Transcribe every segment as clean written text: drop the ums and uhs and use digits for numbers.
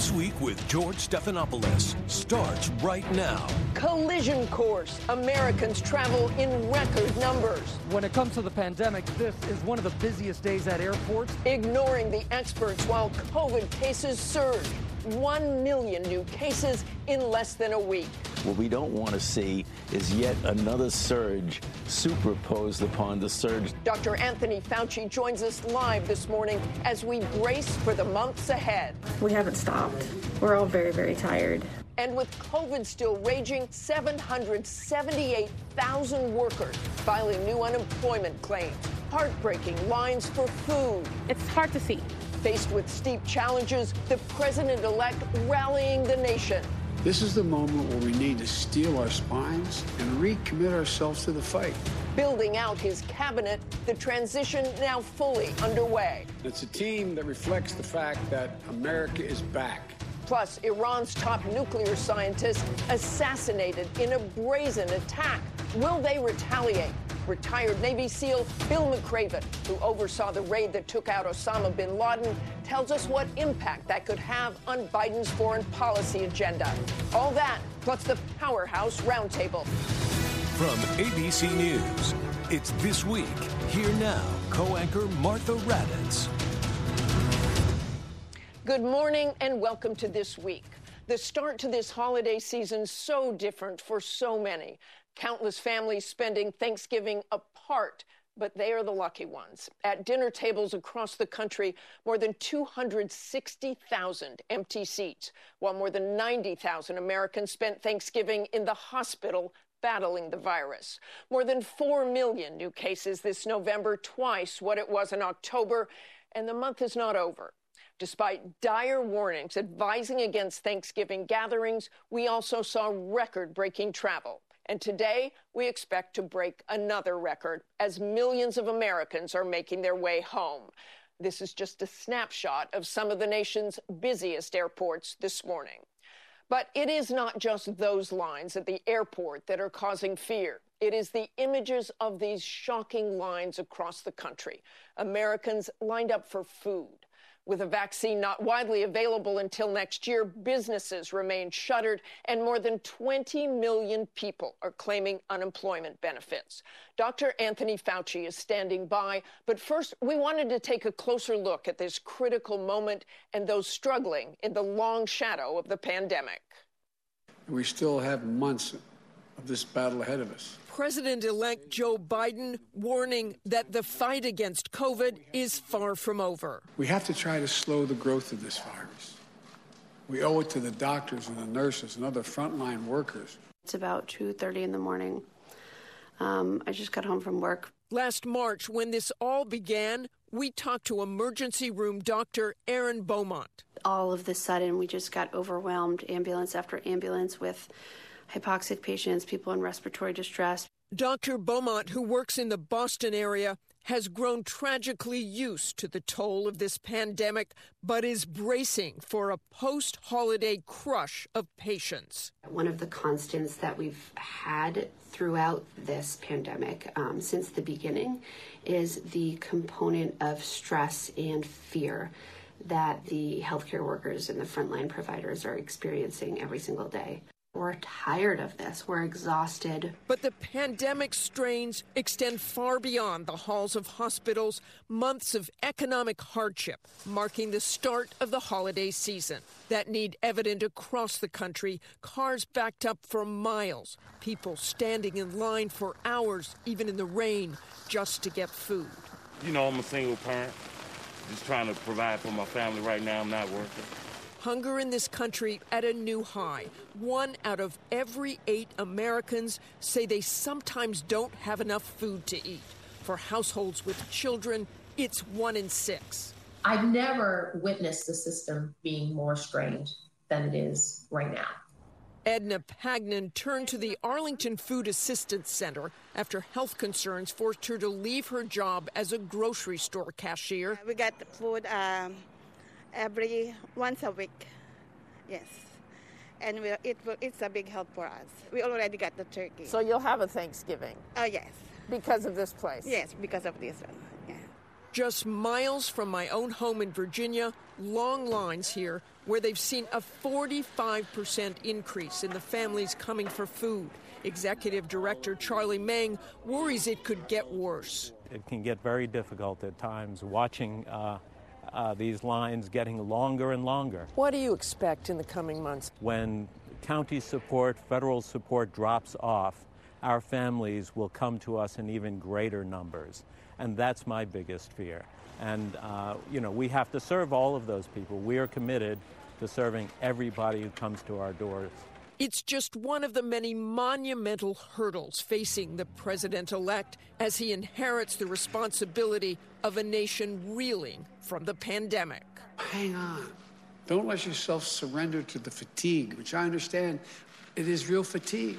This Week with George Stephanopoulos starts right now. Collision course. Americans travel in record numbers. When it comes to the pandemic, this is one of the busiest days at airports. Ignoring the experts while COVID cases surge. 1 million new cases in less than a week. What we don't want to see is yet another surge superposed upon the surge. Dr. Anthony Fauci joins us live this morning as we brace for the months ahead. We haven't stopped. We're all very, very tired. And with COVID still raging, 778,000 workers filing new unemployment claims. Heartbreaking lines for food. It's hard to see. Faced with steep challenges, the president-elect rallying the nation. This is the moment where we need to steel our spines and recommit ourselves to the fight. Building out his cabinet, the transition now fully underway. It's a team that reflects the fact that America is back. Plus, Iran's top nuclear scientist assassinated in a brazen attack. Will they retaliate? Retired Navy SEAL Bill McRaven, who oversaw the raid that took out Osama bin Laden, tells us what impact that could have on Biden's foreign policy agenda. All that, plus the Powerhouse Roundtable. From ABC News, it's This Week. Here now, co-anchor Martha Raddatz. Good morning and welcome to This Week. The start to this holiday season so different for so many. Countless families spending Thanksgiving apart, but they are the lucky ones. At dinner tables across the country, more than 260,000 empty seats, while more than 90,000 Americans spent Thanksgiving in the hospital battling the virus. More than 4 million new cases this November, twice what it was in October, and the month is not over. Despite dire warnings advising against Thanksgiving gatherings, we also saw record-breaking travel. And today, we expect to break another record as millions of Americans are making their way home. This is just a snapshot of some of the nation's busiest airports this morning. But it is not just those lines at the airport that are causing fear. It is the images of these shocking lines across the country. Americans lined up for food. With a vaccine not widely available until next year, businesses remain shuttered, and more than 20 million people are claiming unemployment benefits. Dr. Anthony Fauci is standing by, but first, we wanted to take a closer look at this critical moment and those struggling in the long shadow of the pandemic. We still have months of this battle ahead of us. President-elect Joe Biden warning that the fight against COVID is far from over. We have to try to slow the growth of this virus. We owe it to the doctors and the nurses and other frontline workers. It's about 2:30 in the morning. I just got home from work. Last March, when this all began, we talked to emergency room doctor Erin Beaumont. All of the sudden, we just got overwhelmed, ambulance after ambulance, with hypoxic patients, people in respiratory distress. Dr. Beaumont, who works in the Boston area, has grown tragically used to the toll of this pandemic, but is bracing for a post-holiday crush of patients. One of the constants that we've had throughout this pandemic since the beginning is the component of stress and fear that the healthcare workers and the frontline providers are experiencing every single day. We're tired of this. We're exhausted. But the pandemic strains extend far beyond the halls of hospitals, months of economic hardship marking the start of the holiday season. That need evident across the country, cars backed up for miles, people standing in line for hours, even in the rain, just to get food. You know, I'm a single parent, just trying to provide for my family right now. I'm not working. Hunger in this country at a new high. 1 out of every 8 Americans say they sometimes don't have enough food to eat. For households with children, it's 1 in 6. I've never witnessed the system being more strained than it is right now. Edna Pagnon turned to the Arlington Food Assistance Center after health concerns forced her to leave her job as a grocery store cashier. We get the food once a week, yes. And it's a big help for us. We already got the turkey. So you'll have a Thanksgiving? Oh, yes. Because of this place? Yes, because of this one, yeah. Just miles from my own home in Virginia, long lines here where they've seen a 45% increase in the families coming for food. Executive Director Charlie Meng worries it could get worse. It can get very difficult at times, watching these lines getting longer and longer. What do you expect in the coming months? When county support, federal support drops off, our families will come to us in even greater numbers. And that's my biggest fear. And, we have to serve all of those people. We are committed to serving everybody who comes to our doors. It's just one of the many monumental hurdles facing the president-elect as he inherits the responsibility of a nation reeling from the pandemic. Hang on. Don't let yourself surrender to the fatigue, which I understand it is real fatigue.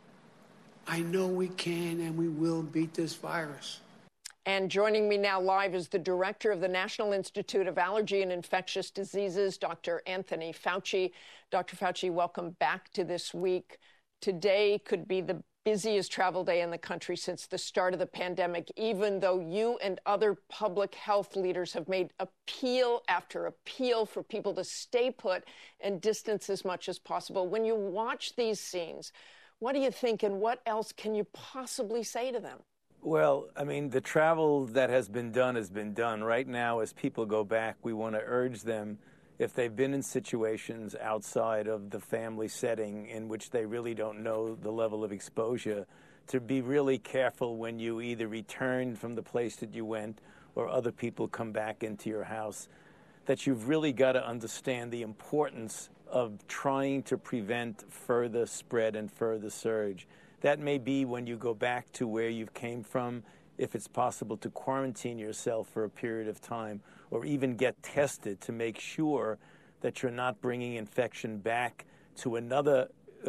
I know we can and we will beat this virus. And joining me now live is the director of the National Institute of Allergy and Infectious Diseases, Dr. Anthony Fauci. Dr. Fauci, welcome back to This Week. Today could be the busiest travel day in the country since the start of the pandemic, even though you and other public health leaders have made appeal after appeal for people to stay put and distance as much as possible. When you watch these scenes, what do you think, and what else can you possibly say to them? Well, I mean, the travel that has been done has been done. Right now, as people go back, we want to urge them, if they've been in situations outside of the family setting in which they really don't know the level of exposure, to be really careful when you either return from the place that you went or other people come back into your house, that you've really got to understand the importance of trying to prevent further spread and further surge. That may be when you go back to where you came from, if it's possible to quarantine yourself for a period of time, or even get tested to make sure that you're not bringing infection back to another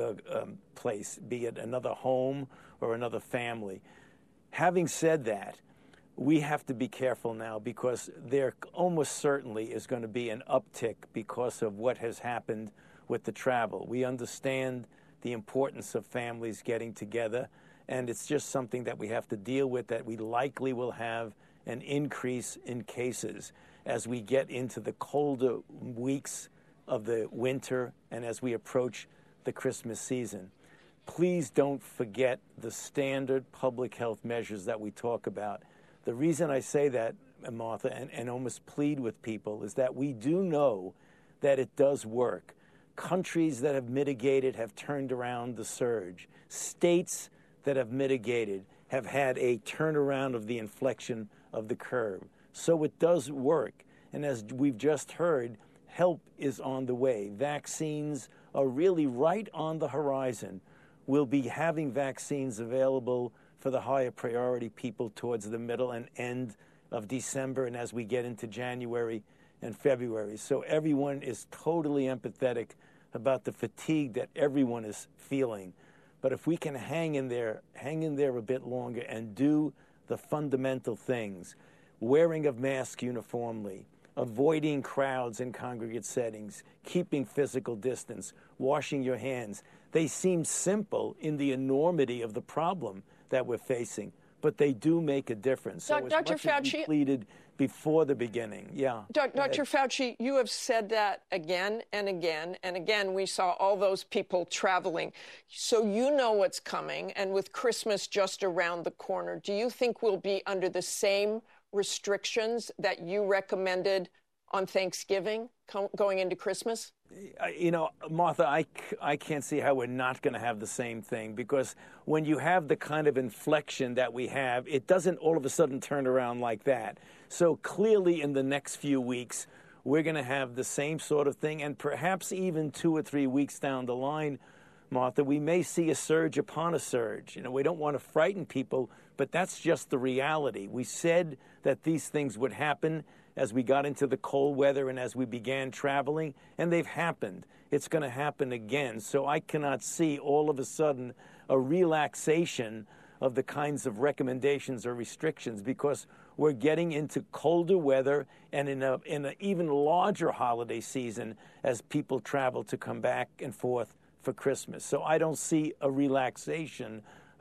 place, be it another home or another family. Having said that, we have to be careful now because there almost certainly is going to be an uptick because of what has happened with the travel. We understand the importance of families getting together, and it's just something that we have to deal with, that we likely will have an increase in cases as we get into the colder weeks of the winter and as we approach the Christmas season. Please don't forget the standard public health measures that we talk about. The reason I say that, Martha, and almost plead with people, is that we do know that it does work. Countries that have mitigated have turned around the surge. States that have mitigated have had a turnaround of the inflection of the curve. So it does work. And as we've just heard, help is on the way. Vaccines are really right on the horizon. We'll be having vaccines available for the higher priority people towards the middle and end of December and as we get into January and February. So everyone is totally empathetic about the fatigue that everyone is feeling. But if we can hang in there a bit longer and do the fundamental things, wearing of masks uniformly, avoiding crowds in congregate settings, keeping physical distance, washing your hands, they seem simple in the enormity of the problem that we're facing, but they do make a difference. So Dr. Fauci, we pleaded before the beginning. Yeah. Dr. Fauci, you have said that again and again and again. We saw all those people traveling. So you know what's coming, and with Christmas just around the corner, do you think we'll be under the same restrictions that you recommended on Thanksgiving going into Christmas? You know, Martha, I can't see how we're not going to have the same thing, because when you have the kind of inflection that we have, it doesn't all of a sudden turn around like that. So clearly in the next few weeks, we're going to have the same sort of thing, and perhaps even 2 or 3 weeks down the line, Martha, we may see a surge upon a surge. You know, we don't want to frighten people, but that's just the reality. We said that these things would happen as we got into the cold weather and as we began traveling, and they've happened. It's going to happen again. So I cannot see all of a sudden a relaxation of the kinds of recommendations or restrictions, because we're getting into colder weather and in an even larger holiday season as people travel to come back and forth for Christmas. So I don't see a relaxation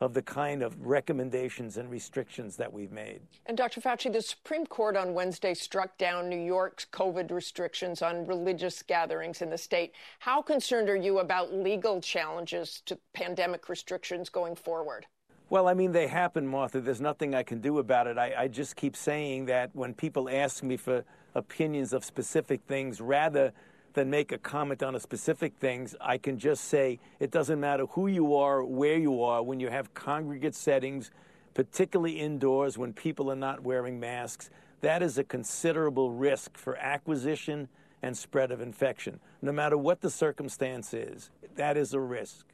of the kind of recommendations and restrictions that we've made. And Dr. Fauci, the Supreme Court on Wednesday struck down New York's COVID restrictions on religious gatherings in the state. How concerned are you about legal challenges to pandemic restrictions going forward? Well, I mean, they happen, Martha. There's nothing I can do about it. I just keep saying that when people ask me for opinions of specific things, rather than make a comment on a specific things, I can just say it doesn't matter who you are, where you are, when you have congregate settings, particularly indoors when people are not wearing masks, that is a considerable risk for acquisition and spread of infection. No matter what the circumstance is, that is a risk.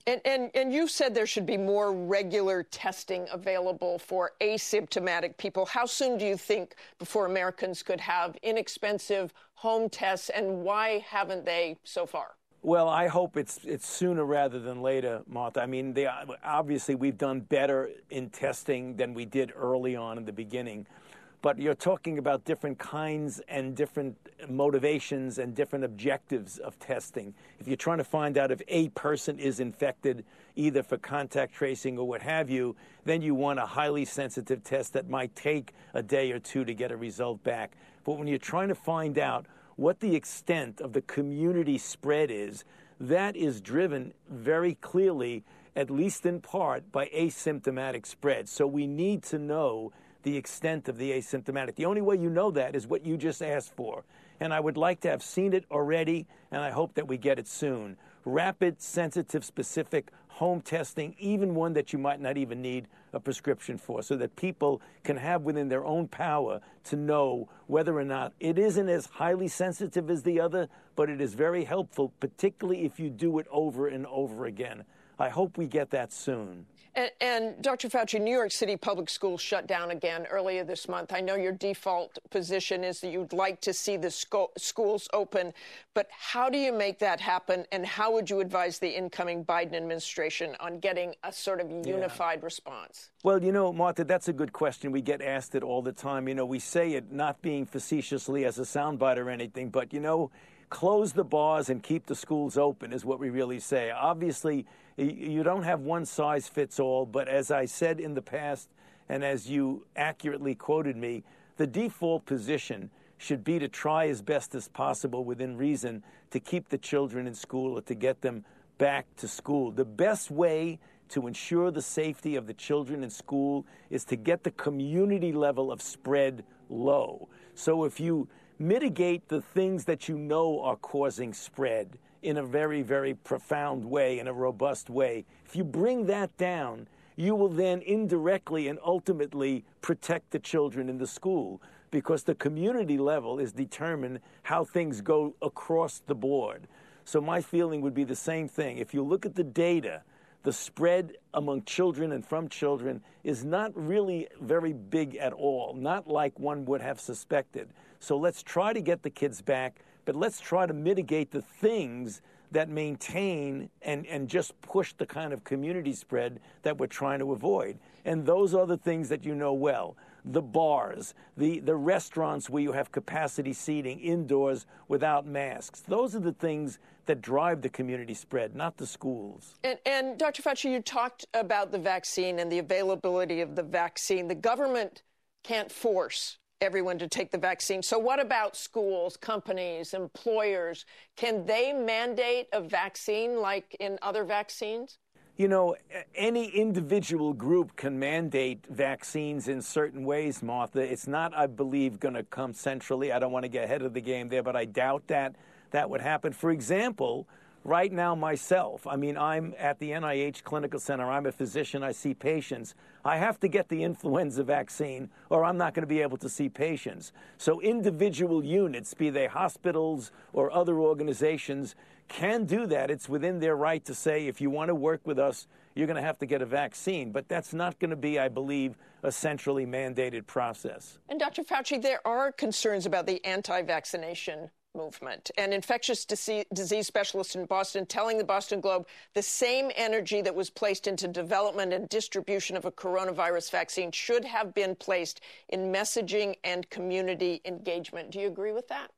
And you said there should be more regular testing available for asymptomatic people. How soon do you think before Americans could have inexpensive home tests, and why haven't they so far? Well, I hope it's sooner rather than later, Martha. I mean, obviously we've done better in testing than we did early on in the beginning. But you're talking about different kinds and different motivations and different objectives of testing. If you're trying to find out if a person is infected, either for contact tracing or what have you, then you want a highly sensitive test that might take a day or two to get a result back. But when you're trying to find out what the extent of the community spread is, that is driven very clearly, at least in part, by asymptomatic spread. So we need to know the extent of the asymptomatic. The only way you know that is what you just asked for. And I would like to have seen it already, and I hope that we get it soon. Rapid, sensitive, specific home testing, even one that you might not even need a prescription for, so that people can have within their own power to know whether or not it isn't as highly sensitive as the other, but it is very helpful, particularly if you do it over and over again. I hope we get that soon. And Dr. Fauci, New York City public schools shut down again earlier this month. I know your default position is that you'd like to see the schools open, but how do you make that happen, and how would you advise the incoming Biden administration on getting a sort of unified response? Well, you know, Martha, that's a good question. We get asked it all the time. You know, we say it not being facetiously as a soundbite or anything, but, you know, close the bars and keep the schools open is what we really say. Obviously, you don't have one size fits all, but as I said in the past, and as you accurately quoted me, the default position should be to try as best as possible within reason to keep the children in school or to get them back to school. The best way to ensure the safety of the children in school is to get the community level of spread low. So if you mitigate the things that you know are causing spread in a very, very profound way, in a robust way, if you bring that down, you will then indirectly and ultimately protect the children in the school, because the community level is determined how things go across the board. So my feeling would be the same thing. If you look at the data, the spread among children and from children is not really very big at all, not like one would have suspected. So let's try to get the kids back, but let's try to mitigate the things that maintain and just push the kind of community spread that we're trying to avoid. And those are the things that you know well. The bars, the restaurants where you have capacity seating indoors without masks. Those are the things that drive the community spread, not the schools. And Dr. Fauci, you talked about the vaccine and the availability of the vaccine. The government can't force everyone to take the vaccine. So what about schools, companies, employers? Can they mandate a vaccine like in other vaccines? You know, any individual group can mandate vaccines in certain ways, Martha. It's not, I believe, going to come centrally. I don't want to get ahead of the game there, but I doubt that would happen. For example, right now myself, I mean, I'm at the NIH Clinical Center. I'm a physician. I see patients. I have to get the influenza vaccine or I'm not going to be able to see patients. So individual units, be they hospitals or other organizations, can do that. It's within their right to say, if you want to work with us, you're going to have to get a vaccine. But that's not going to be, I believe, a centrally mandated process. And Dr. Fauci, there are concerns about the anti-vaccination movement. An infectious disease specialist in Boston telling the Boston Globe the same energy that was placed into development and distribution of a coronavirus vaccine should have been placed in messaging and community engagement. Do you agree with that?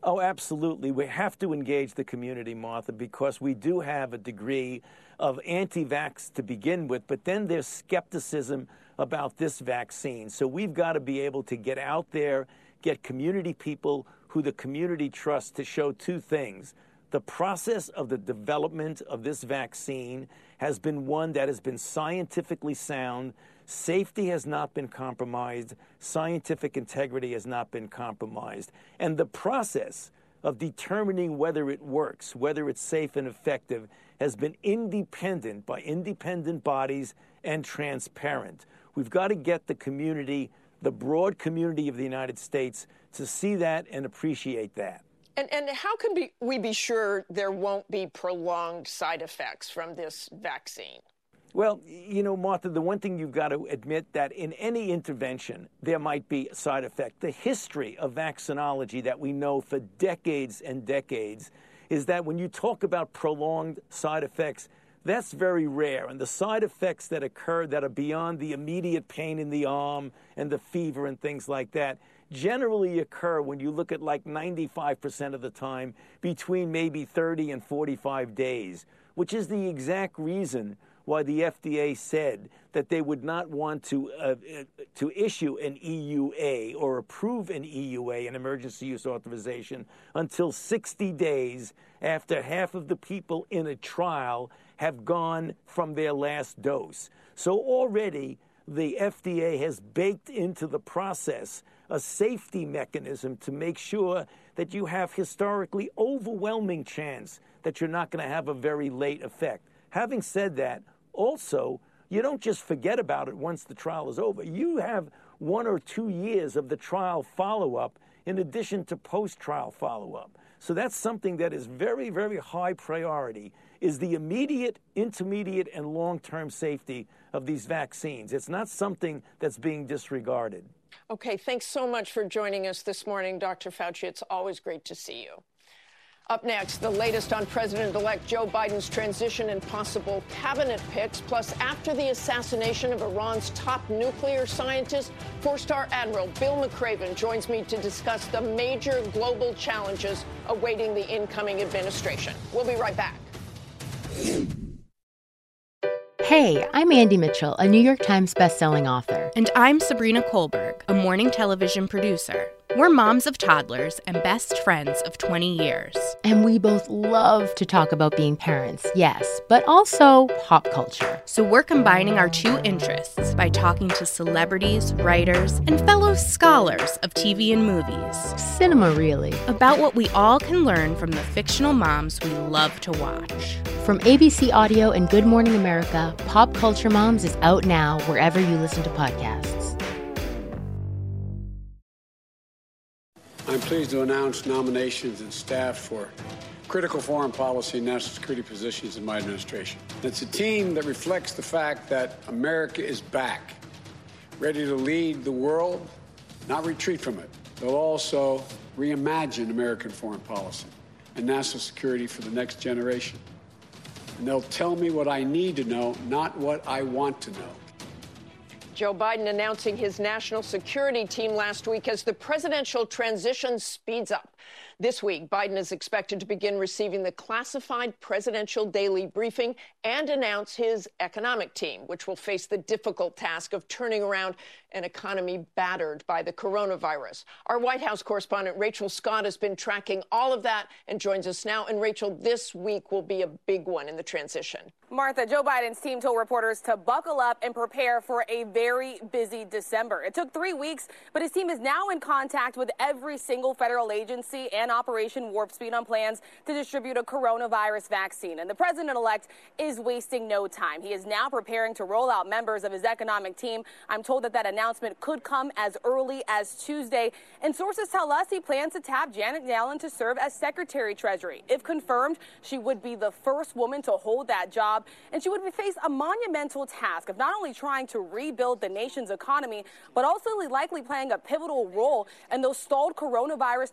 Oh, absolutely. We have to engage the community, Martha, because we do have a degree of anti-vax to begin with, but then there's skepticism about this vaccine. So we've got to be able to get out there, get community people who the community trusts to show two things. The process of the development of this vaccine has been one that has been scientifically sound. Safety has not been compromised. Scientific integrity has not been compromised. And the process of determining whether it works, whether it's safe and effective, has been independent by independent bodies and transparent. We've got to get the community, the broad community of the United States, to see that and appreciate that. And how can we be sure there won't be prolonged side effects from this vaccine? Well, you know, Martha, the one thing you've got to admit that in any intervention, there might be a side effect. The history of vaccinology that we know for decades and decades is that when you talk about prolonged side effects, that's very rare. And the side effects that occur that are beyond the immediate pain in the arm and the fever and things like that generally occur when you look at like 95% of the time between maybe 30 and 45 days, which is the exact reason why the FDA said that they would not want to issue an EUA or approve an EUA, an emergency use authorization, until 60 days after half of the people in a trial have gone from their last dose. So already the FDA has baked into the process a safety mechanism to make sure that you have historically overwhelming chance that you're not going to have a very late effect. Having said that, also, you don't just forget about it once the trial is over. You have 1 or 2 years of the trial follow-up in addition to post-trial follow-up. So that's something that is very, very high priority, is the immediate, intermediate, and long-term safety of these vaccines. It's not something that's being disregarded. Okay, thanks so much for joining us this morning, Dr. Fauci. It's always great to see you. Up next, the latest on President-elect Joe Biden's transition and possible cabinet picks. Plus, after the assassination of Iran's top nuclear scientist, 4-star Admiral Bill McRaven joins me to discuss the major global challenges awaiting the incoming administration. We'll be right back. Hey, I'm Andy Mitchell, a New York Times bestselling author. And I'm Sabrina Kohlberg, a morning television producer. We're moms of toddlers and best friends of 20 years. And we both love to talk about being parents, yes, but also pop culture. So we're combining our two interests by talking to celebrities, writers, and fellow scholars of TV and movies. Cinema, really. About what we all can learn from the fictional moms we love to watch. From ABC Audio and Good Morning America, Pop Culture Moms is out now wherever you listen to podcasts. I'm pleased to announce nominations and staff for critical foreign policy and national security positions in my administration. It's a team that reflects the fact that America is back, ready to lead the world, not retreat from it. They'll also reimagine American foreign policy and national security for the next generation. And they'll tell me what I need to know, not what I want to know. Joe Biden announcing his national security team last week as the presidential transition speeds up. This week, Biden is expected to begin receiving the classified presidential daily briefing and announce his economic team, which will face the difficult task of turning around an economy battered by the coronavirus. Our White House correspondent Rachel Scott has been tracking all of that and joins us now. And Rachel, this week will be a big one in the transition. Martha, Joe Biden's team told reporters to buckle up and prepare for a very busy December. It took 3 weeks, but his team is now in contact with every single federal agency and Operation Warp Speed on plans to distribute a coronavirus vaccine. And the president-elect is wasting no time. He is now preparing to roll out members of his economic team. I'm told that announcement could come as early as Tuesday. And sources tell us he plans to tap Janet Yellen to serve as Secretary Treasury. If confirmed, she would be the first woman to hold that job. And she would face a monumental task of not only trying to rebuild the nation's economy, but also likely playing a pivotal role in those stalled coronavirus negotiations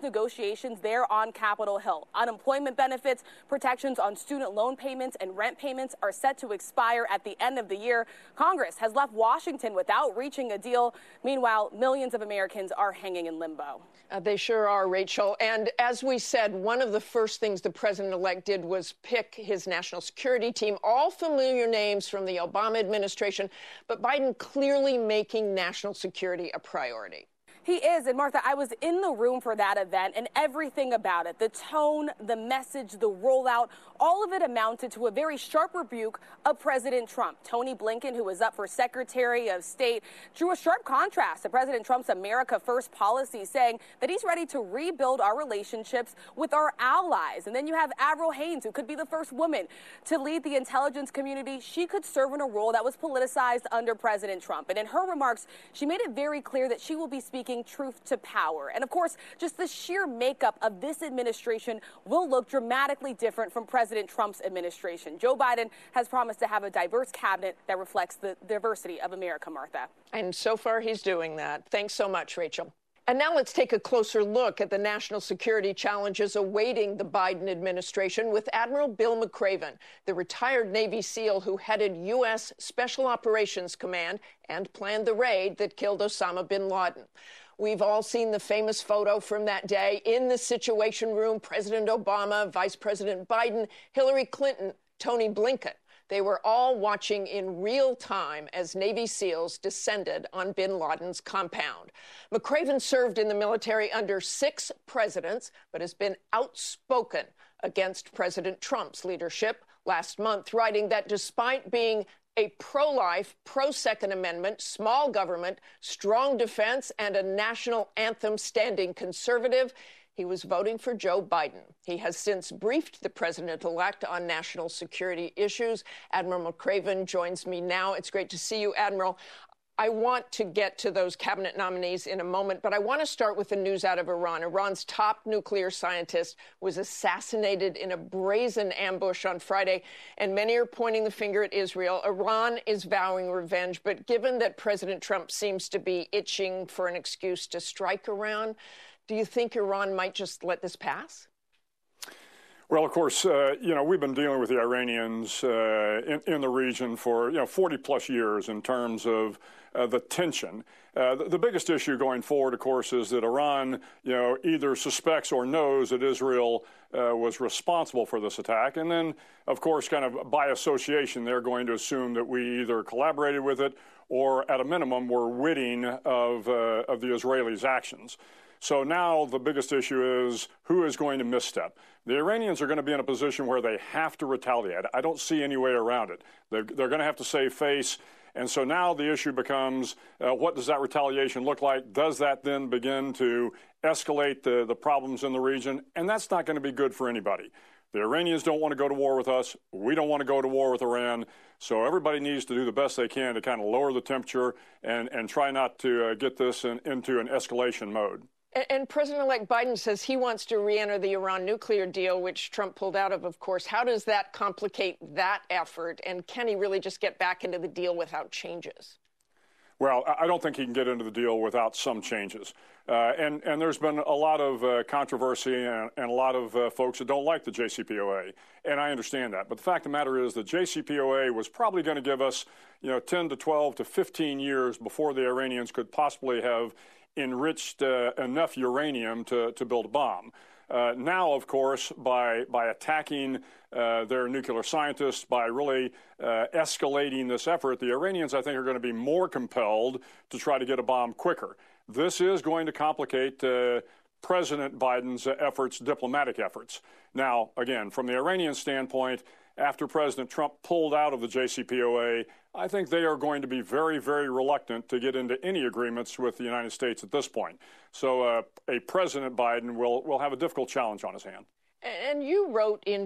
negotiations there on Capitol Hill. Unemployment benefits, protections on student loan payments and rent payments are set to expire at the end of the year. Congress has left Washington without reaching a deal. Meanwhile, millions of Americans are hanging in limbo. They sure are, Rachel. And as we said, one of the first things the president-elect did was pick his national security team, all familiar names from the Obama administration, but Biden clearly making national security a priority. He is. And Martha, I was in the room for that event, and everything about it, the tone, the message, the rollout, all of it amounted to a very sharp rebuke of President Trump. Tony Blinken, who was up for Secretary of State, drew a sharp contrast to President Trump's America First policy, saying that he's ready to rebuild our relationships with our allies. And then you have Avril Haines, who could be the first woman to lead the intelligence community. She could serve in a role that was politicized under President Trump. And in her remarks, she made it very clear that she will be speaking truth to power. And of course, just the sheer makeup of this administration will look dramatically different from President Trump's administration. Joe Biden has promised to have a diverse cabinet that reflects the diversity of America, Martha. And so far, he's doing that. Thanks so much, Rachel. And now let's take a closer look at the national security challenges awaiting the Biden administration with Admiral Bill McRaven, the retired Navy SEAL who headed U.S. Special Operations Command and planned the raid that killed Osama bin Laden. We've all seen the famous photo from that day in the Situation Room. President Obama, Vice President Biden, Hillary Clinton, Tony Blinken. They were all watching in real time as Navy SEALs descended on bin Laden's compound. McRaven served in the military under 6 presidents, but has been outspoken against President Trump's leadership last month, writing that despite being a pro-life, pro-Second Amendment, small government, strong defense, and a national anthem standing conservative, he was voting for Joe Biden. He has since briefed the president-elect on national security issues. Admiral McRaven joins me now. It's great to see you, Admiral. I want to get to those cabinet nominees in a moment, but I want to start with the news out of Iran. Iran's top nuclear scientist was assassinated in a brazen ambush on Friday, and many are pointing the finger at Israel. Iran is vowing revenge, but given that President Trump seems to be itching for an excuse to strike Iran, do you think Iran might just let this pass? Well, of course, we've been dealing with the Iranians in the region for, 40-plus years in terms of the tension. The biggest issue going forward, of course, is that Iran, either suspects or knows that Israel was responsible for this attack. And then, of course, kind of by association, they're going to assume that we either collaborated with it or, at a minimum, were witting of the Israelis' actions. So now the biggest issue is who is going to misstep. The Iranians are going to be in a position where they have to retaliate. I don't see any way around it. They're going to have to save face. And so now the issue becomes, what does that retaliation look like? Does that then begin to escalate the problems in the region? And that's not going to be good for anybody. The Iranians don't want to go to war with us. We don't want to go to war with Iran. So everybody needs to do the best they can to kind of lower the temperature and try not to get this into an escalation mode. And President-elect Biden says he wants to re-enter the Iran nuclear deal, which Trump pulled out of course. How does that complicate that effort? And can he really just get back into the deal without changes? Well, I don't think he can get into the deal without some changes. And there's been a lot of controversy and a lot of folks that don't like the JCPOA. And I understand that. But the fact of the matter is the JCPOA was probably going to give us, 10 to 12 to 15 years before the Iranians could possibly have enriched enough uranium to build a bomb. Now, of course, by attacking their nuclear scientists, by really escalating this effort, the Iranians, I think, are going to be more compelled to try to get a bomb quicker. This is going to complicate President Biden's diplomatic efforts. Now, again, from the Iranian standpoint, after President Trump pulled out of the JCPOA, I think they are going to be very, very reluctant to get into any agreements with the United States at this point. So a President Biden will have a difficult challenge on his hand. And you wrote in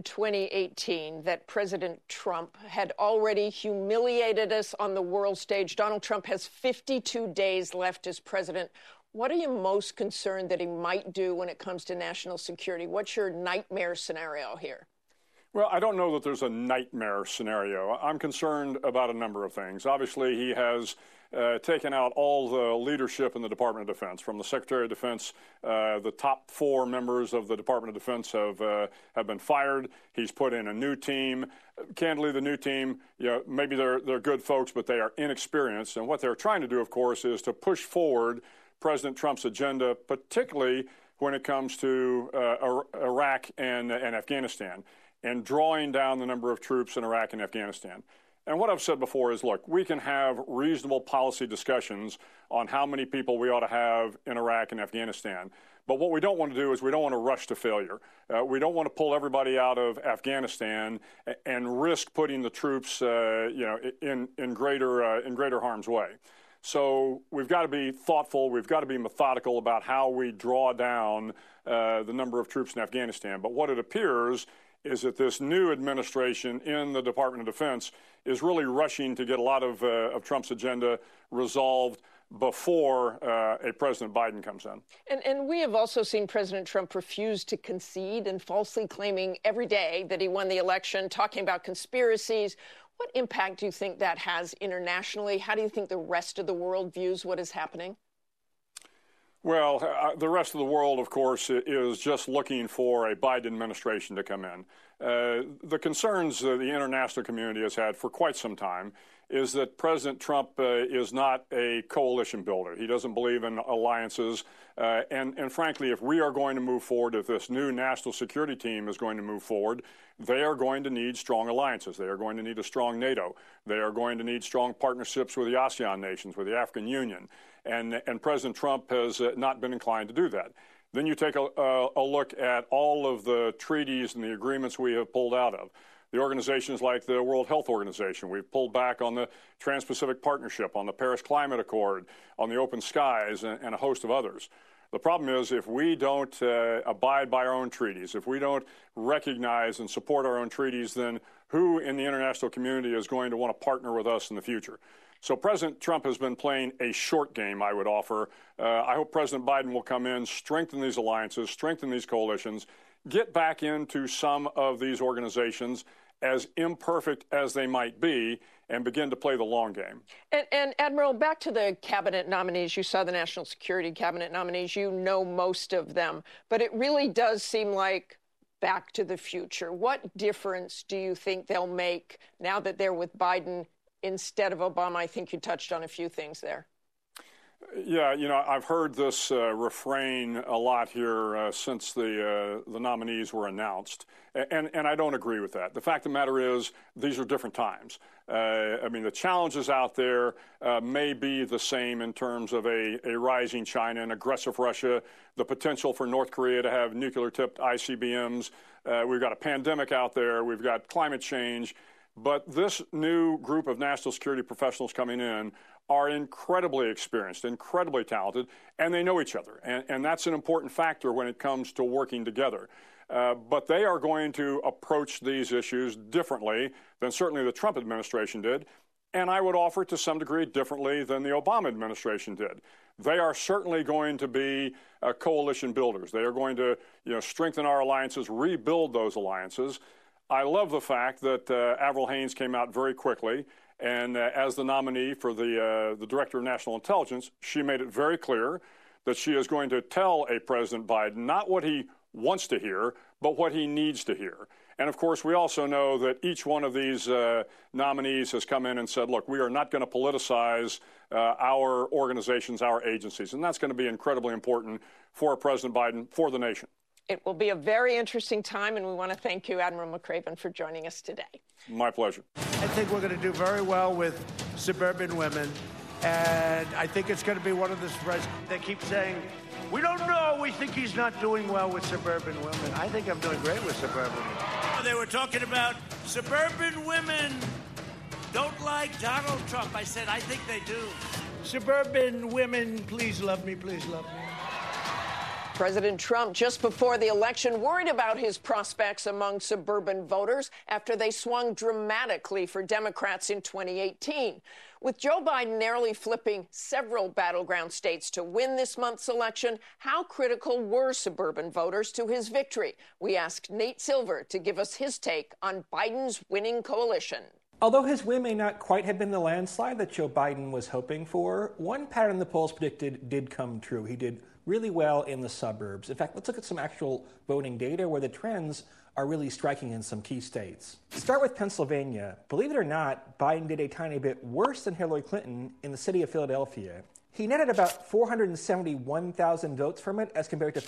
2018 that President Trump had already humiliated us on the world stage. Donald Trump has 52 days left as president. What are you most concerned that he might do when it comes to national security? What's your nightmare scenario here? Well, I don't know that there's a nightmare scenario. I'm concerned about a number of things. Obviously, he has taken out all the leadership in the Department of Defense. From the Secretary of Defense, the top 4 members of the Department of Defense have been fired. He's put in a new team. Candidly, the new team, maybe they're good folks, but they are inexperienced. And what they're trying to do, of course, is to push forward President Trump's agenda, particularly when it comes to Iraq and Afghanistan, and drawing down the number of troops in Iraq and Afghanistan. And what I've said before is, look, we can have reasonable policy discussions on how many people we ought to have in Iraq and Afghanistan. But what we don't want to do is we don't want to rush to failure. We don't want to pull everybody out of Afghanistan and risk putting the troops, in greater harm's way. So we've got to be thoughtful. We've got to be methodical about how we draw down the number of troops in Afghanistan. But what it appears is that this new administration in the Department of Defense is really rushing to get a lot of Trump's agenda resolved before a President Biden comes in. And we have also seen President Trump refuse to concede and falsely claiming every day that he won the election, talking about conspiracies. What impact do you think that has internationally? How do you think the rest of the world views what is happening? Well, the rest of the world, of course, is just looking for a Biden administration to come in. The concerns the international community has had for quite some time is that President Trump is not a coalition builder. He doesn't believe in alliances. And frankly, if we are going to move forward, if this new national security team is going to move forward, they are going to need strong alliances. They are going to need a strong NATO. They are going to need strong partnerships with the ASEAN nations, with the African Union. And President Trump has not been inclined to do that. Then you take a look at all of the treaties and the agreements we have pulled out of. The organizations like the World Health Organization, we've pulled back on the Trans-Pacific Partnership, on the Paris Climate Accord, on the Open Skies, and a host of others. The problem is if we don't abide by our own treaties, if we don't recognize and support our own treaties, then who in the international community is going to want to partner with us in the future? So President Trump has been playing a short game, I would offer. I hope President Biden will come in, strengthen these alliances, strengthen these coalitions, get back into some of these organizations, as imperfect as they might be, and begin to play the long game. And Admiral, back to the cabinet nominees. You saw the national security cabinet nominees. You know most of them. But it really does seem like back to the future. What difference do you think they'll make now that they're with Biden instead of Obama? I think you touched on a few things there. Yeah, I've heard this refrain a lot here since the nominees were announced, and I don't agree with that. The fact of the matter is these are different times. The challenges out there may be the same in terms of a rising China, an aggressive Russia, the potential for North Korea to have nuclear-tipped ICBMs. We've got a pandemic out there. We've got climate change. But this new group of national security professionals coming in are incredibly experienced, incredibly talented, and they know each other. And that's an important factor when it comes to working together. But they are going to approach these issues differently than certainly the Trump administration did, and I would offer to some degree differently than the Obama administration did. They are certainly going to be coalition builders. They are going to strengthen our alliances, rebuild those alliances. I love the fact that Avril Haines came out very quickly, and as the nominee for the Director of National Intelligence, she made it very clear that she is going to tell a President Biden not what he wants to hear, but what he needs to hear. And, of course, we also know that each one of these nominees has come in and said, look, we are not going to politicize our organizations, our agencies. And that's going to be incredibly important for President Biden, for the nation. It will be a very interesting time, and we want to thank you, Admiral McRaven, for joining us today. My pleasure. I think we're going to do very well with suburban women, and I think it's going to be one of the surprises. They keep saying, we don't know, we think he's not doing well with suburban women. I think I'm doing great with suburban women. They were talking about suburban women don't like Donald Trump. I said, I think they do. Suburban women, please love me, please love me. President Trump, just before the election, worried about his prospects among suburban voters after they swung dramatically for Democrats in 2018. With Joe Biden narrowly flipping several battleground states to win this month's election, how critical were suburban voters to his victory? We asked Nate Silver to give us his take on Biden's winning coalition. Although his win may not quite have been the landslide that Joe Biden was hoping for, one pattern the polls predicted did come true. He did really well in the suburbs. In fact, let's look at some actual voting data where the trends are really striking in some key states. Start with Pennsylvania. Believe it or not, Biden did a tiny bit worse than Hillary Clinton in the city of Philadelphia. He netted about 471,000 votes from it as compared to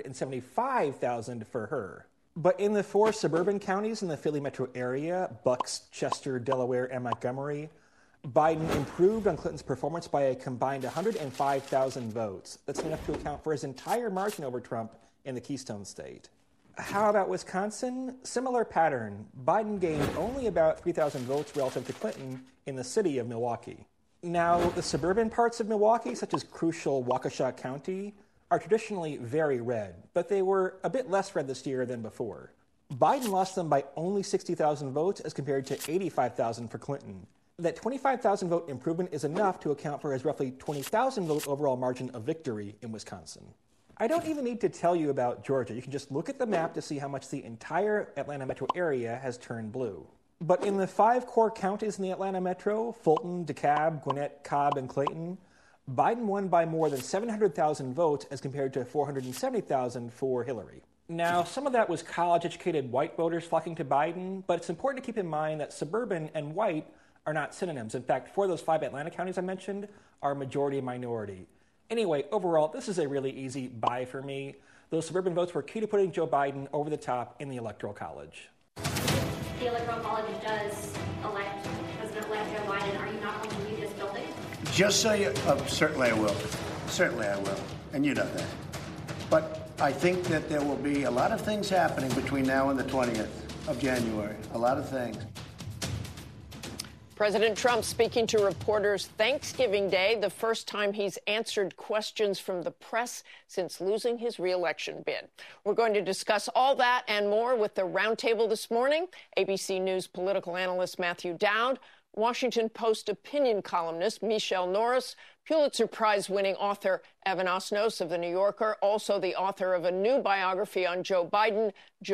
475,000 for her. But in the 4 suburban counties in the Philly metro area, Bucks, Chester, Delaware, and Montgomery, Biden improved on Clinton's performance by a combined 105,000 votes. That's enough to account for his entire margin over Trump in the Keystone State. How about Wisconsin? Similar pattern. Biden gained only about 3,000 votes relative to Clinton in the city of Milwaukee. Now, the suburban parts of Milwaukee, such as crucial Waukesha County, are traditionally very red, but they were a bit less red this year than before. Biden lost them by only 60,000 votes as compared to 85,000 for Clinton. That 25,000 vote improvement is enough to account for his roughly 20,000 vote overall margin of victory in Wisconsin. I don't even need to tell you about Georgia. You can just look at the map to see how much the entire Atlanta metro area has turned blue. But in the 5 core counties in the Atlanta metro, Fulton, DeKalb, Gwinnett, Cobb, and Clayton, Biden won by more than 700,000 votes as compared to 470,000 for Hillary. Now, some of that was college-educated white voters flocking to Biden, but it's important to keep in mind that suburban and white are not synonyms. In fact, 4 of those 5 Atlanta counties I mentioned are majority minority. Anyway, overall, this is a really easy buy for me. Those suburban votes were key to putting Joe Biden over the top in the Electoral College. The Electoral College does elect President-elect Joe Biden. Are you not going to leave this building? Just so you, certainly I will. Certainly I will. And you know that. But I think that there will be a lot of things happening between now and the 20th of January. A lot of things. President Trump speaking to reporters Thanksgiving Day, the first time he's answered questions from the press since losing his re-election bid. We're going to discuss all that and more with the roundtable this morning. ABC News political analyst Matthew Dowd, Washington Post opinion columnist Michelle Norris, Pulitzer Prize-winning author Evan Osnos of The New Yorker, also the author of a new biography on Joe Biden,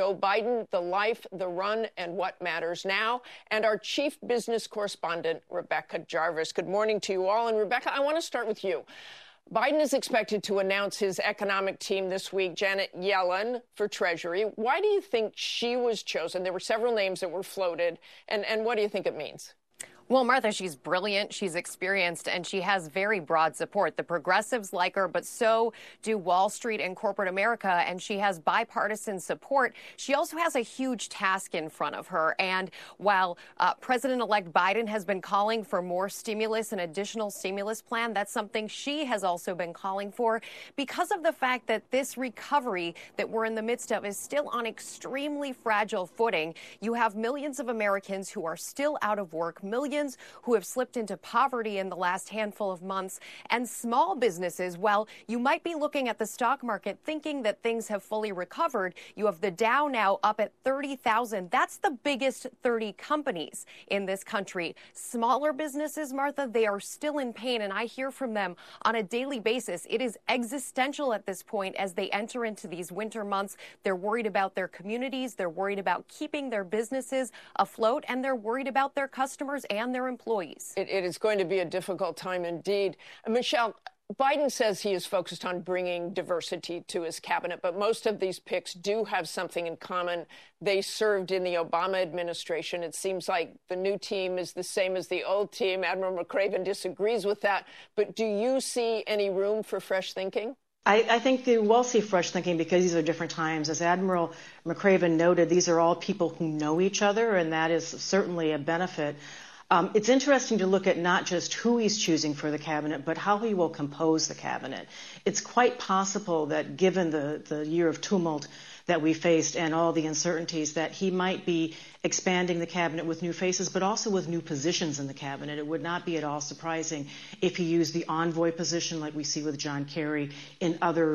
The Life, the Run, and What Matters Now, and our chief business correspondent, Rebecca Jarvis. Good morning to you all. And Rebecca, I want to start with you. Biden is expected to announce his economic team this week, Janet Yellen for Treasury. Why do you think she was chosen? There were several names that were floated. And what do you think it means? Well, Martha, she's brilliant, she's experienced, and she has very broad support. The progressives like her, but so do Wall Street and corporate America, and she has bipartisan support. She also has a huge task in front of her. And while President-elect Biden has been calling for more stimulus, an additional stimulus plan, that's something she has also been calling for because of the fact that this recovery that we're in the midst of is still on extremely fragile footing. You have millions of Americans who are still out of work, millions who have slipped into poverty in the last handful of months, and small businesses. While you might be looking at the stock market thinking that things have fully recovered, you have the Dow now up at 30,000. That's the biggest 30 companies in this country. Smaller businesses, Martha, they are still in pain, and I hear from them on a daily basis. It is existential at this point as they enter into these winter months. They're worried about their communities, they're worried about keeping their businesses afloat, and they're worried about their customers and their employees. It is going to be a difficult time indeed. Michelle, Biden says he is focused on bringing diversity to his cabinet, but most of these picks do have something in common. They served in the Obama administration. It seems like the new team is the same as the old team. Admiral McRaven disagrees with that. But do you see any room for fresh thinking? I think they will see fresh thinking because these are different times. As Admiral McRaven noted, these are all people who know each other, and that is certainly a benefit. It's interesting to look at not just who he's choosing for the cabinet, but how he will compose the cabinet. It's quite possible that given the year of tumult that we faced and all the uncertainties, that he might be expanding the cabinet with new faces, but also with new positions in the cabinet. It would not be at all surprising if he used the envoy position like we see with John Kerry in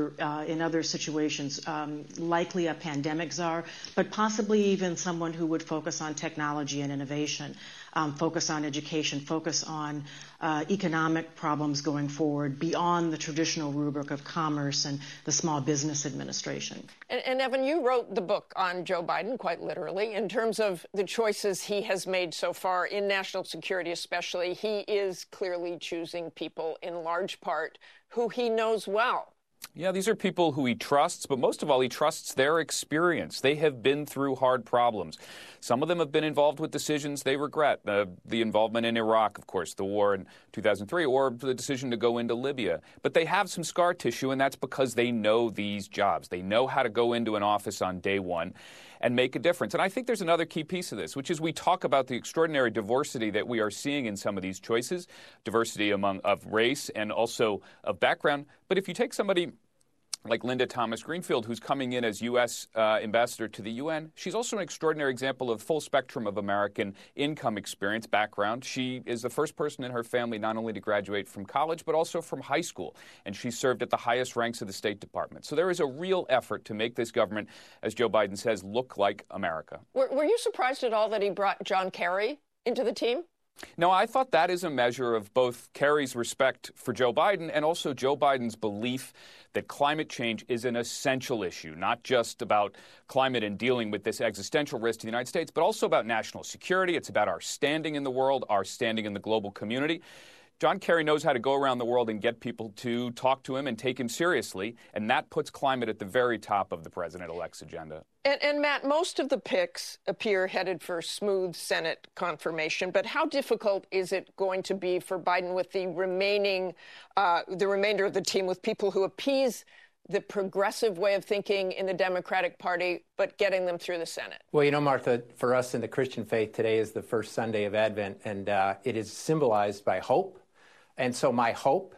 other situations, likely a pandemic czar, but possibly even someone who would focus on technology and innovation, focus on education, focus on economic problems going forward beyond the traditional rubric of commerce and the Small Business Administration. And Evan, you wrote the book on Joe Biden, quite literally, in terms of the choices he has made so far in national security especially. He is clearly choosing people in large part who he knows well. Yeah, these are people who he trusts, but most of all, he trusts their experience. They have been through hard problems. Some of them have been involved with decisions they regret. The involvement in Iraq, of course, the war in 2003, or the decision to go into Libya. But they have some scar tissue, and that's because they know these jobs. They know how to go into an office on day one and make a difference. And I think there's another key piece of this, which is we talk about the extraordinary diversity that we are seeing in some of these choices, diversity of race and also of background. But if you take somebody like Linda Thomas Greenfield, who's coming in as U.S. ambassador to the UN, she's also an extraordinary example of full spectrum of American income experience, background. She is the first person in her family not only to graduate from college, but also from high school. And she served at the highest ranks of the State Department. So there is a real effort to make this government, as Joe Biden says, look like America. Were you surprised at all that he brought John Kerry into the team? No, I thought that is a measure of both Kerry's respect for Joe Biden and also Joe Biden's belief that climate change is an essential issue, not just about climate and dealing with this existential risk to the United States, but also about national security. It's about our standing in the world, our standing in the global community. John Kerry knows how to go around the world and get people to talk to him and take him seriously, and that puts climate at the very top of the president-elect's agenda. And Matt, most of the picks appear headed for smooth Senate confirmation, but how difficult is it going to be for Biden with the remainder of the team, with people who appease the progressive way of thinking in the Democratic Party, but getting them through the Senate? Well, you know, Martha, for us in the Christian faith, today is the first Sunday of Advent, and it is symbolized by hope. And so my hope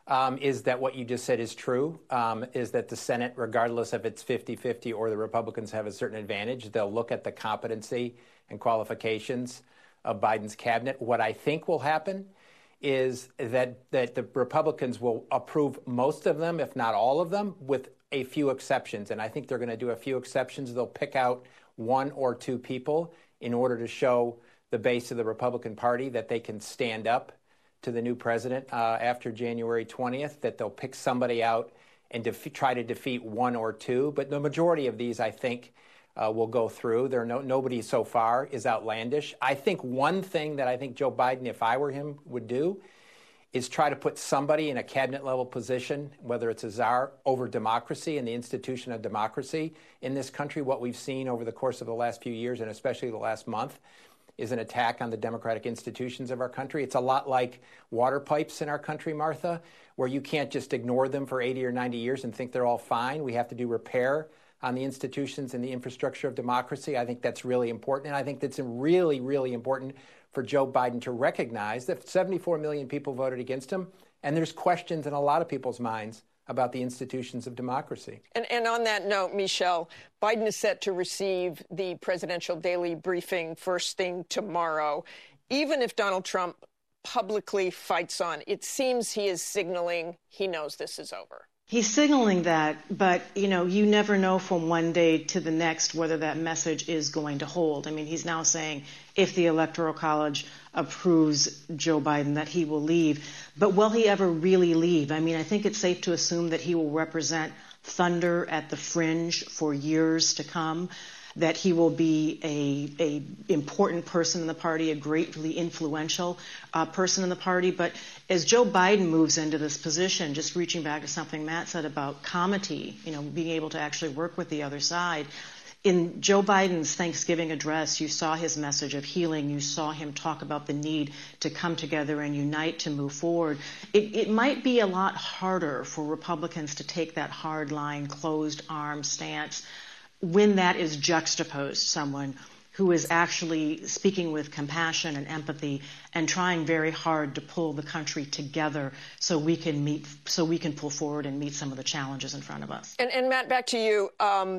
is that what you just said is true, is that the Senate, regardless if it's 50-50 or the Republicans have a certain advantage, they'll look at the competency and qualifications of Biden's cabinet. What I think will happen is that the Republicans will approve most of them, if not all of them, with a few exceptions. And I think they're going to do a few exceptions. They'll pick out one or two people in order to show the base of the Republican Party that they can stand up to the new president after January 20th, that they'll pick somebody out and try to defeat one or two. But the majority of these, I think, will go through. Nobody so far is outlandish. I think one thing that I think Joe Biden, if I were him, would do is try to put somebody in a cabinet-level position, whether it's a czar, over democracy and the institution of democracy in this country. What we've seen over the course of the last few years, and especially the last month, is an attack on the democratic institutions of our country. It's a lot like water pipes in our country, Martha, where you can't just ignore them for 80 or 90 years and think they're all fine. We have to do repair on the institutions and the infrastructure of democracy. I think that's really important. And I think that's really, really important for Joe Biden to recognize that 74 million people voted against him. And there's questions in a lot of people's minds about the institutions of democracy. And on that note, Michelle, Biden is set to receive the presidential daily briefing first thing tomorrow. Even if Donald Trump publicly fights on, it seems he is signaling he knows this is over. He's signaling that, but, you never know from one day to the next whether that message is going to hold. I mean, he's now saying if the Electoral College approves Joe Biden, that he will leave. But will he ever really leave? I mean, I think it's safe to assume that he will represent thunder at the fringe for years to come, that he will be a important person in the party, a greatly influential person in the party. But as Joe Biden moves into this position, just reaching back to something Matt said about comity, being able to actually work with the other side, in Joe Biden's Thanksgiving address, you saw his message of healing. You saw him talk about the need to come together and unite to move forward. It might be a lot harder for Republicans to take that hard-line, closed-arm stance when that is juxtaposed to someone who is actually speaking with compassion and empathy and trying very hard to pull the country together so we can pull forward and meet some of the challenges in front of us. And Matt, back to you.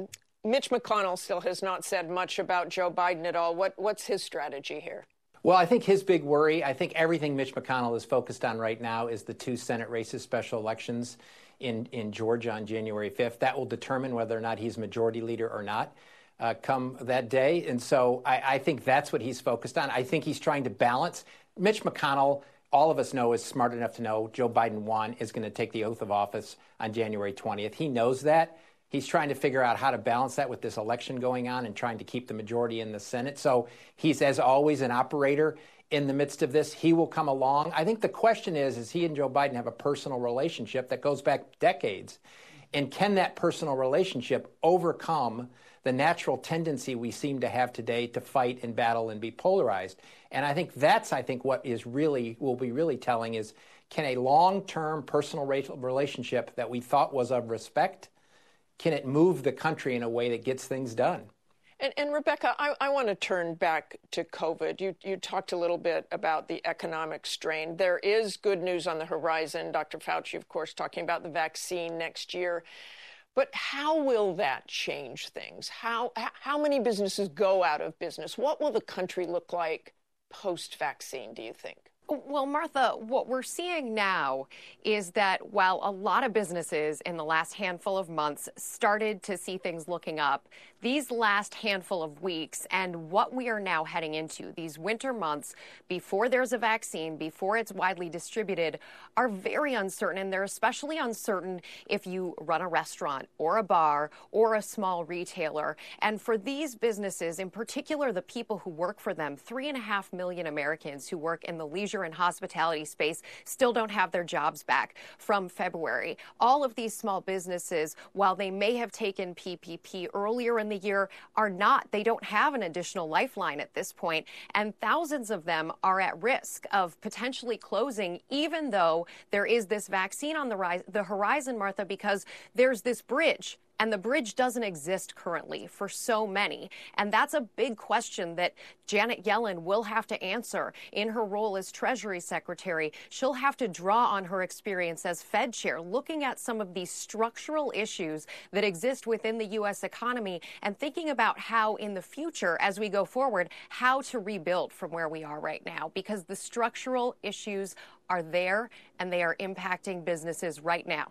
Mitch McConnell still has not said much about Joe Biden at all. What's his strategy here? Well, I think his big worry, I think everything Mitch McConnell is focused on right now is the 2 Senate races, special elections in Georgia on January 5th. That will determine whether or not he's majority leader or not come that day. And so I think that's what he's focused on. I think he's trying to balance. Mitch McConnell, all of us know, is smart enough to know Joe Biden is going to take the oath of office on January 20th. He knows that. He's trying to figure out how to balance that with this election going on and trying to keep the majority in the Senate. So he's, as always, an operator in the midst of this. He will come along. I think the question is he and Joe Biden have a personal relationship that goes back decades? And can that personal relationship overcome the natural tendency we seem to have today to fight and battle and be polarized? And I think that's, what is really, will be really telling is, can a long-term personal relationship that we thought was of respect, can it move the country in a way that gets things done? And Rebecca, I want to turn back to COVID. You talked a little bit about the economic strain. There is good news on the horizon. Dr. Fauci, of course, talking about the vaccine next year. But how will that change things? How many businesses go out of business? What will the country look like post-vaccine, do you think? Well, Martha, what we're seeing now is that while a lot of businesses in the last handful of months started to see things looking up, these last handful of weeks and what we are now heading into, these winter months before there's a vaccine, before it's widely distributed, are very uncertain. And they're especially uncertain if you run a restaurant or a bar or a small retailer. And for these businesses, in particular, the people who work for them, 3.5 million Americans who work in the leisure and hospitality space still don't have their jobs back from February. All of these small businesses, while they may have taken PPP earlier in the year, they don't have an additional lifeline at this point, and thousands of them are at risk of potentially closing, even though there is this vaccine on the horizon, Martha, because there's this bridge. And the bridge doesn't exist currently for so many. And that's a big question that Janet Yellen will have to answer in her role as Treasury Secretary. She'll have to draw on her experience as Fed chair, looking at some of these structural issues that exist within the U.S. economy and thinking about how in the future, as we go forward, how to rebuild from where we are right now, because the structural issues are there and they are impacting businesses right now.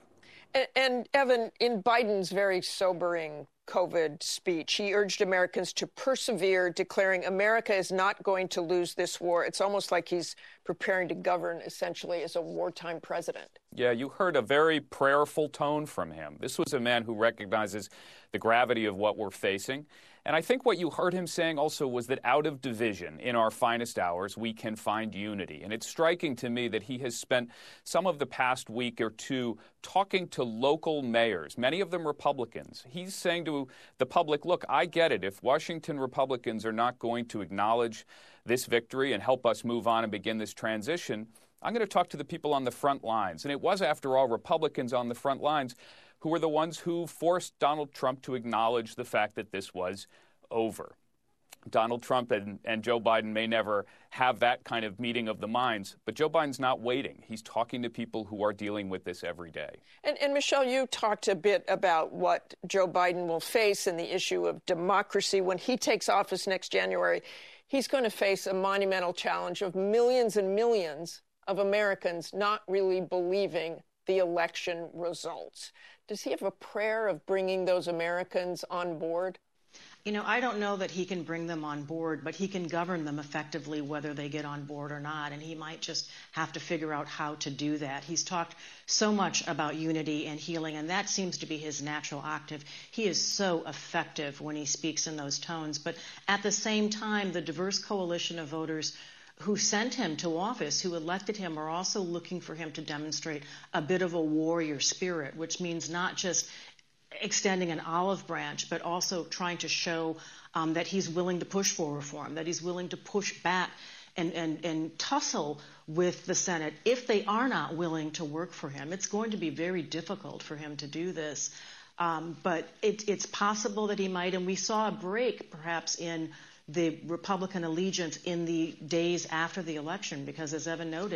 And Evan, in Biden's very sobering COVID speech, he urged Americans to persevere, declaring America is not going to lose this war. It's almost like he's preparing to govern essentially as a wartime president. Yeah, you heard a very prayerful tone from him. This was a man who recognizes the gravity of what we're facing. And I think what you heard him saying also was that out of division, in our finest hours, we can find unity. And it's striking to me that he has spent some of the past week or two talking to local mayors, many of them Republicans. He's saying to the public, look, I get it. If Washington Republicans are not going to acknowledge this victory and help us move on and begin this transition, I'm going to talk to the people on the front lines. And it was, after all, Republicans on the front lines who were the ones who forced Donald Trump to acknowledge the fact that this was over. Donald Trump and Joe Biden may never have that kind of meeting of the minds, but Joe Biden's not waiting. He's talking to people who are dealing with this every day. And Michelle, you talked a bit about what Joe Biden will face and the issue of democracy. When he takes office next January, he's going to face a monumental challenge of millions and millions of Americans not really believing the election results. Does he have a prayer of bringing those Americans on board? You know, I don't know that he can bring them on board, but he can govern them effectively whether they get on board or not, and he might just have to figure out how to do that. He's talked so much about unity and healing, and that seems to be his natural octave. He is so effective when he speaks in those tones, but at the same time, the diverse coalition of voters who sent him to office, who elected him, are also looking for him to demonstrate a bit of a warrior spirit, which means not just extending an olive branch, but also trying to show that he's willing to push for reform, that he's willing to push back and tussle with the Senate if they are not willing to work for him. It's going to be very difficult for him to do this, but it's possible that he might, and we saw a break perhaps in the Republican allegiance in the days after the election, because as Evan noted,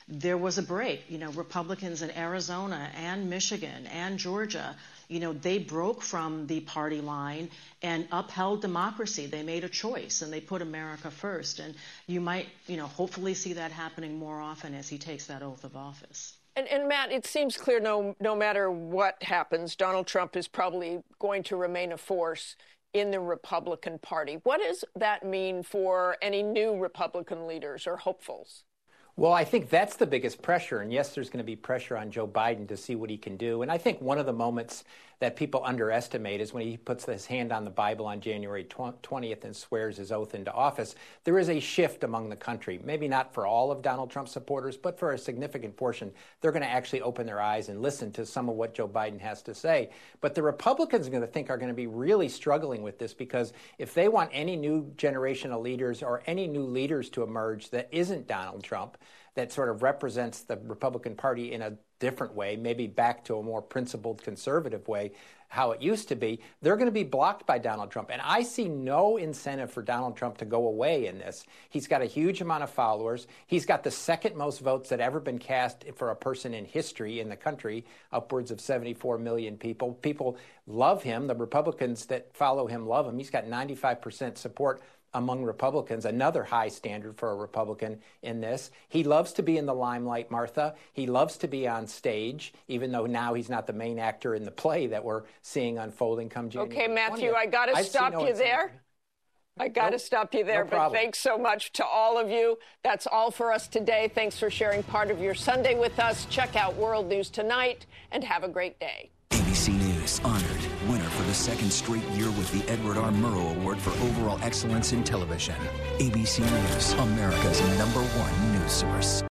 there was a break. Republicans in Arizona and Michigan and Georgia, they broke from the party line and upheld democracy. They made a choice and they put America first. And you might, hopefully see that happening more often as he takes that oath of office. And Matt, it seems clear no matter what happens, Donald Trump is probably going to remain a force in the Republican Party. What does that mean for any new Republican leaders or hopefuls? Well, I think that's the biggest pressure. And yes, there's going to be pressure on Joe Biden to see what he can do. And I think one of the moments that people underestimate is when he puts his hand on the Bible on January 20th and swears his oath into office. There is a shift among the country, maybe not for all of Donald Trump's supporters, but for a significant portion. They're going to actually open their eyes and listen to some of what Joe Biden has to say. But the Republicans are going to be really struggling with this, because if they want any new generation of leaders or any new leaders to emerge that isn't Donald Trump, that sort of represents the Republican Party in a different way, maybe back to a more principled conservative way, how it used to be, they're going to be blocked by Donald Trump. And I see no incentive for Donald Trump to go away in this. He's got a huge amount of followers. He's got the second most votes that ever been cast for a person in history in the country, upwards of 74 million people. People love him. The Republicans that follow him love him. He's got 95% support among Republicans, another high standard for a Republican in this. He loves to be in the limelight, Martha. He loves to be on stage, even though now he's not the main actor in the play that we're seeing unfolding come January 20th. Okay, Matthew, I got to stop you there. I got to stop you there, but thanks so much to all of you. That's all for us today. Thanks for sharing part of your Sunday with us. Check out World News Tonight and have a great day. ABC News honored winner for the second straight year with the Edward R. Murrow Award for Overall Excellence in Television. ABC News, America's #1 news source.